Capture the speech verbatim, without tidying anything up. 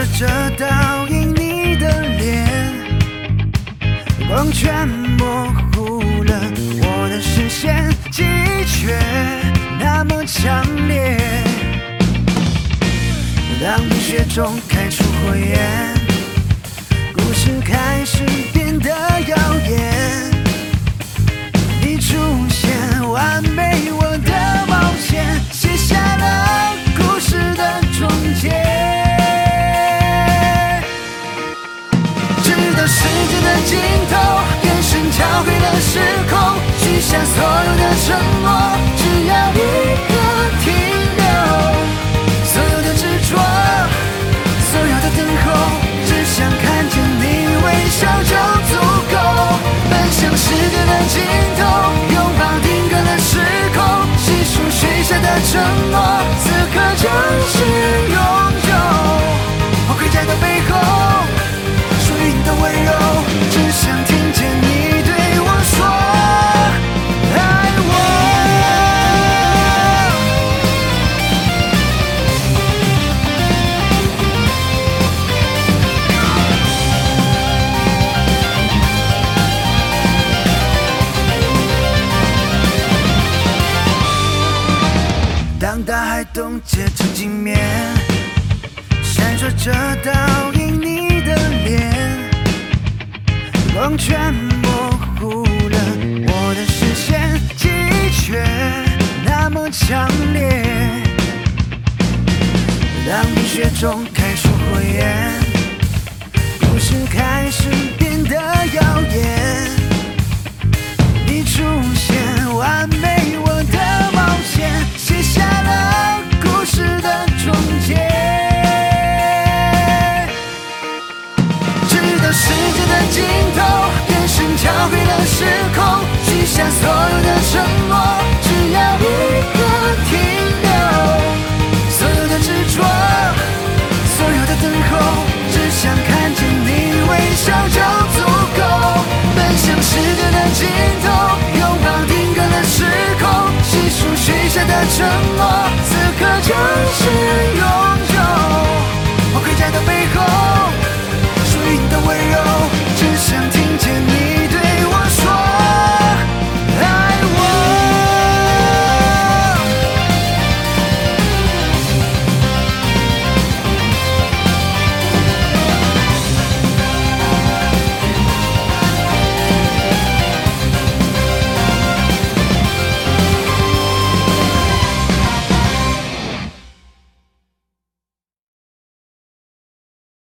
着倒映你的脸，光圈模糊了我的视线，记忆却那么强烈。当冰雪中开出火焰，故事开始变得耀眼。你出现，完美我的冒险，写下了故事的终结。直到世界的尽头，眼神交汇了时空，许下所有的承诺，只要一个停留。所有的执着，所有的等候，只想看见你微笑就足够。奔向世界的尽头，拥抱定格的时空，细数许下的承诺，此刻就是永久。我盔甲的背后，属于你的温柔，只想听见你对我说爱我。当大海冻结成镜面，闪烁着倒映你的脸，光圈模糊了我的视线，记忆却那么强烈。当冰雪中开出火焰，故事开始变得耀眼。你出现，完美我的冒险，写下了故事的终结。直到世界的尽头，眼神交汇了时空，许下所有的承诺，只要一个停留。所有的执着，所有的等候，只想看见你微笑就足够。奔向世界的尽头，拥抱定格的时空，细数许下的承诺，此刻就是永